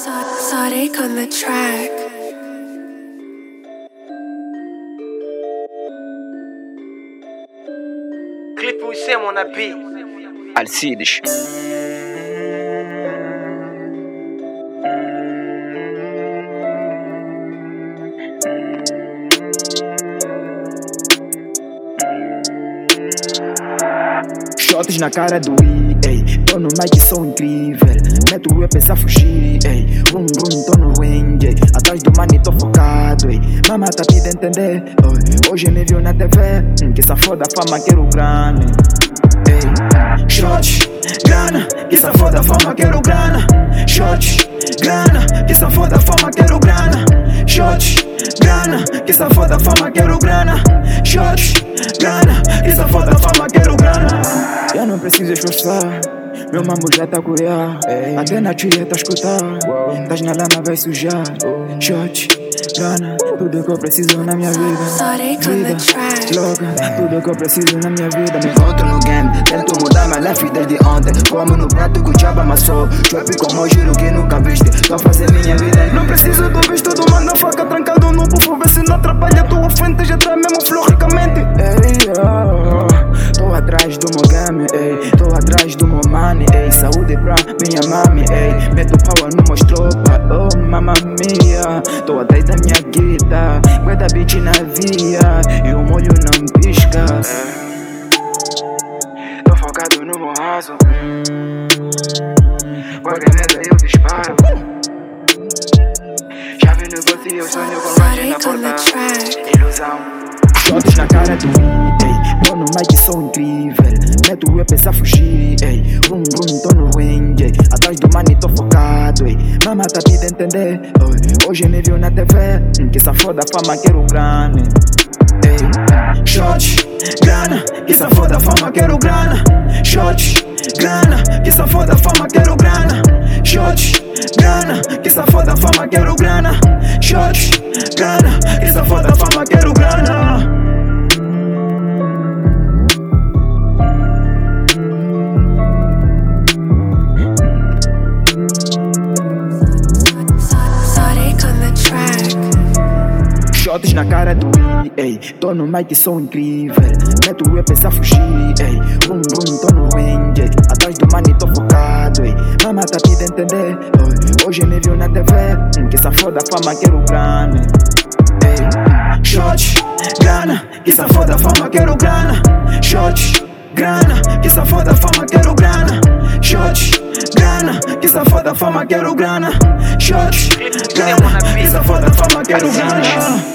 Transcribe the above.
Sonic on the track. Clipe Wissem on a beat. Alcides. Shots na cara do I, ey. Tô no mic, sou incrível. Meto o pensar fugir, ey. Rum, tô no ring, ey. Atrás do money tô focado, ey. Mama tá pedindo entender, oi. Hoje me viu na TV, que essa foda fama quero grana, ey. Shots, grana, que essa foda fama quero grana. Shots, grana, que essa foda fama quero grana. Shots, grana, que essa foda fama quero grana. Shots, grana, que essa foda fama quero grana. Eu não preciso esforçar, meu mambo já tá a curar. Até na tia tá a escutar, das na lama vai sujar. Shot, grana, tudo que eu preciso na minha vida. Vida, loca, tudo que eu preciso na minha vida. Me encontro no game, tento mudar minha life desde ontem. Como no prato que o diabo amassou. Trap como eu giro que nunca viste. Tô a fazer minha vida. Não preciso do visto do manda faca trancado no bufo. Vê se não atrapalha a tua frente. Já tá mesmo flow ricamente. Tô atrás do meu game, ey. Tô atrás do meu money, ey. Saúde pra minha mami, ey. Meto power no meus tropa, oh mamma mia. Tô atrás da minha guita, guarda bitch na via. E o molho não pisca. Tô focado no meu raso. Qualquer merda eu disparo. Já vi negócio e eu sonho com longe na porta. Ilusão. Shots na cara do I, ey. Tô no mic, sou incrível. Meto o pensar fugir, ey. Rum, tô no ring, ey. Atrás do money tô focado, ey. Mama tá pedindo entender, oi. Hoje me viu na TV, que essa foda fama quero grana, ey. Shots, grana, que essa foda fama quero grana. Shots, grana, que essa foda fama quero grana. Shots, grana, que essa foda fama quero grana. Shots, grana, que essa foda fama quero grana. Shots na cara do I, ey. Tô no mic, sou incrível. Meto o pensar fugir, ey. Rum, tô no ring, ey. Atrás do money tô focado, ey. Mama tá pedindo entender, oi. Hoje me viu na TV, que essa foda fama quero grana, ey. Shots, grana, que essa foda fama quero grana. Shots, grana, que essa foda fama quero grana. Shots, grana, que essa foda fama quero grana. Shots, grana, que essa foda fama quero grana.